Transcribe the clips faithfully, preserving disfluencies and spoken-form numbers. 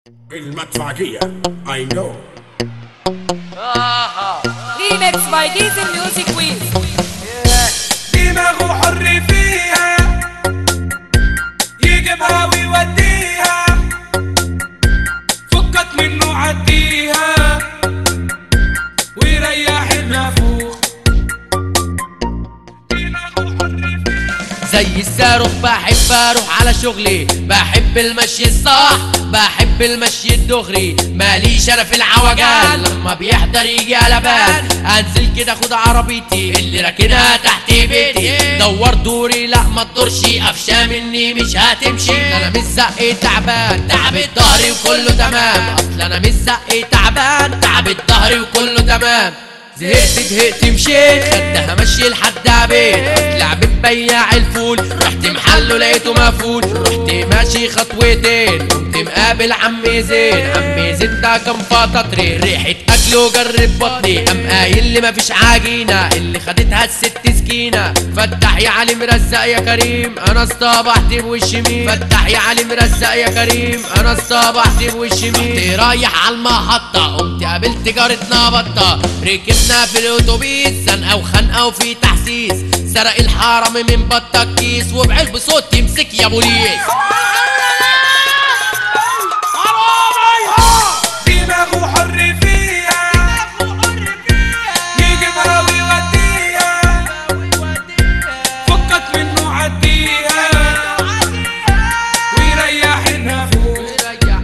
المدفعجية I know. Remix by Diesel Music Quiz. دماغه حر فيها يجيبها ويوديها، فكك منه عديها ويريح النافوخ. دماغه حر فيها زي الصاروخ بحب اروح على شغلي، بحب المشي الصح، بحب المشي الدغري، ماليش انا في العوجان، لما بيحضر يجي قلبان انزل كده اخد عربيتي اللي راكنها تحت بيتي، دور دوري لا ما تدورش، قفشه مني مش هتمشي، انا مش زقي تعبان، تعبت ظهري وكله تمام، اصل انا مش زقي تعبان، تعبت ظهري وكله تمام، زهقت زهقت مشيت خدها مشي لحد عبيد، اصل عبيد بياع الفول، رحت محله لقيته مقفول، رحت ماشي خطوتين قمت مقابل عمي زين، عمي زين ده كان فطاطري ريحة اكله جرب بطني، قام قايل لي مفيش عجينة اللي خدتها الست سكينة، فتح يا علي مرزق يا كريم انا اصطبحت بوش مين، فتح يا علي مرزق يا كريم انا اصطبحت بوش مين، رحت رايح على المحطة قمت قابلت جارتنا بطة، ركبنا في الاتوبيس زنقه وخنقه وفي تحسيس، سرق الحرم من بطة كيس وبعلب صوت يمسك يا بوليس. دماغه حر فيها يجيبها ويوديها، فكك منه عديها ويريح النافوخ.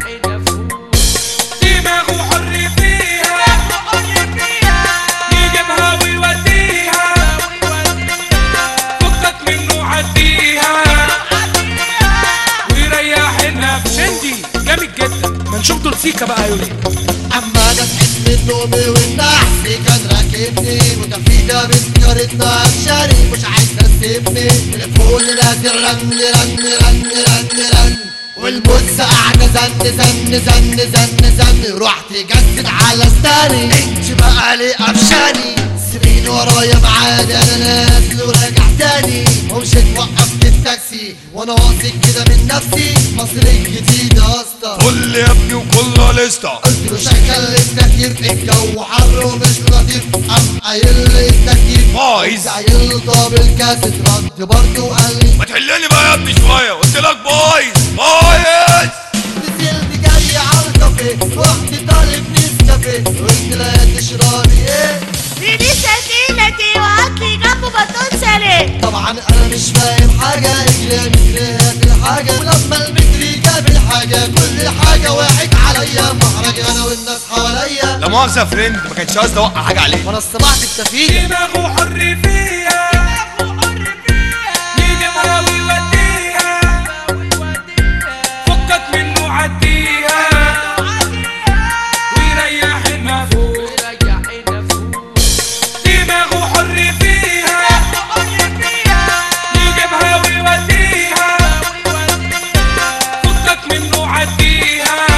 دماغه حر فيها يجيبها ويوديها، فكك منه عديها ويريح النافوخ. شندي جامد جدا، ما نشوف دول سيكا بقى يقول اما انا صحيت من نومي والنحس كان راكبني، وتفيدة بنت جارتنا قفشاني مش عايز تسيبني، الفول لازم رن رن رن رن رن، والبوس قاعدة زن زن زن زن زن، رحت جسد على ستاني انت بقى ليه قفشاني، سيبيني ورايا معادي انا نازل وراجع تاني، ومشيت وقفت التاكسي وانا واثق كده من نفسي، مصر الجديدة يا اسطى قول لي يا ابني وكلها لسته، قلت له شغل التكييف الجو حر ومش لطيف، قام قايل لي التكييف بايظ، قايل له طب الكاسيت رد برضه وقال لي ما تحلني بقى يا ابني شويه، قلت لك بايظ بايظ. نزلت جري على الكافيه رحت طالب نسكافيه، قلت لها تشربي ايه؟ دي سكينتي وهاتلي جنبه بطون سليم. طبعا انا مش فاهم حاجه، اجري يا متري هات الحاجه، ولما المتري جاب الحاجه كل حاجه واحد عليا، محرج انا والناس حواليا، لا مؤاخذه يا فريند ما كانش قصدي اوقع حاجه عليك، وانا اصطبعت التفيجه. دماغه حر فيها يجيبها ويوديها، فكك منه عديها ويريح النافوخ. دماغه حر فيها يجيبها ويوديها، فكك منه عديها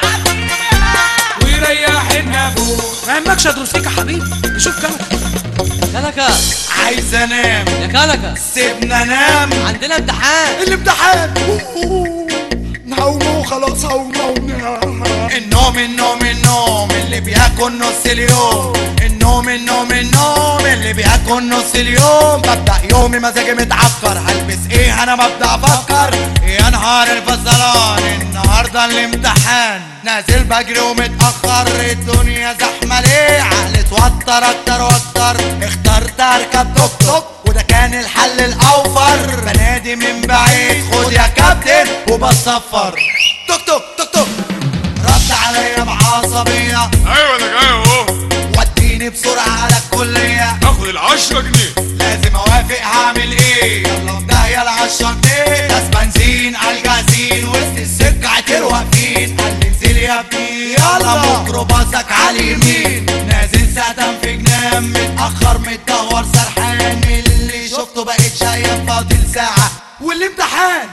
ويريح النافوخ. ما يهمكش يا دروسيك يا حبيبي، نشوف كلك. كلكة عايز انام يا كلكة سيبنا انام، عندنا امتحان. الامتحان نقوم خلاص هقوم النوم النوم النوم اللي بياكل نص اليوم، النوم النوم النوم اللي بياكل نص اليوم، ببدأ يومي مزاجي متعكر، هلبس ايه انا ببدأ افكر، يا نهار الفصلان النهارده الامتحان، نازل بجري ومتأخر، الدنيا زحمة ليه عقلي اتوتر اكتر واكتر، اخترت اركب توك توك وده كان الحل الاوفر، بنادي من بعيد خد يا كابتن وبصفر، توك توك توك توك رد عليا بعصبية، ايوه انا جاي اهو، وديني بسرعة على الكلية، اخد العشرة جنيه، لازم اوافق هعمل ايه، يلا في داهية العشرة جنيه، ناس بنزين على الجازين وسط السكة عتير واقفين، قال لي انزل يا ابني يلا ميكروباصك على اليمين، نازل ساعة في جنان متأخر متدور سرحان، اللي شفته بقيت شايف فاضل ساعة والامتحان،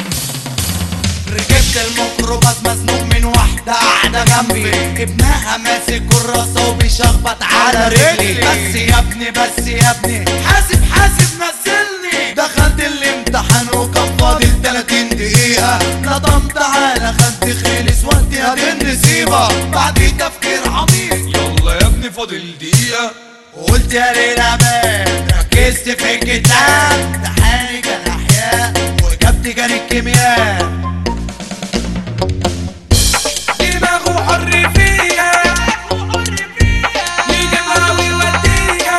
ركبت الميكروباص مزنوق من واحدة قاعدة جنبي، ابنها ماسك كراسة وبيشخبط على رجلي، بس يا ابني بس يا ابني حاسب حاسب نزلني، دخلت الامتحان وكان فاضل تلاتين دقيقة، نطمت على خدت خلص وقتي الكتاب ده حاجة الأحياء وإجابتي كان الكيمياء. دماغه حر فيها يجيبها ويوديها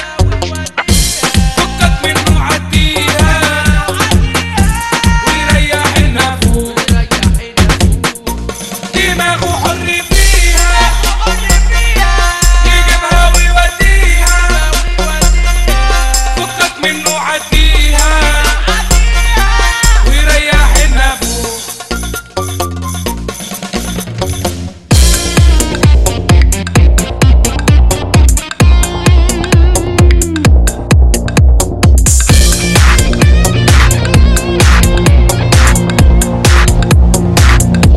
فكك منه عديها ويريح النفوس. دماغه حر فيها يجيبها ويوديها فكك منه عديها ويريح النفوس.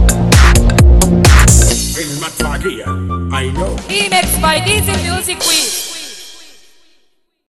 المدفعجية I know. Remix by Diesel Music Quiz.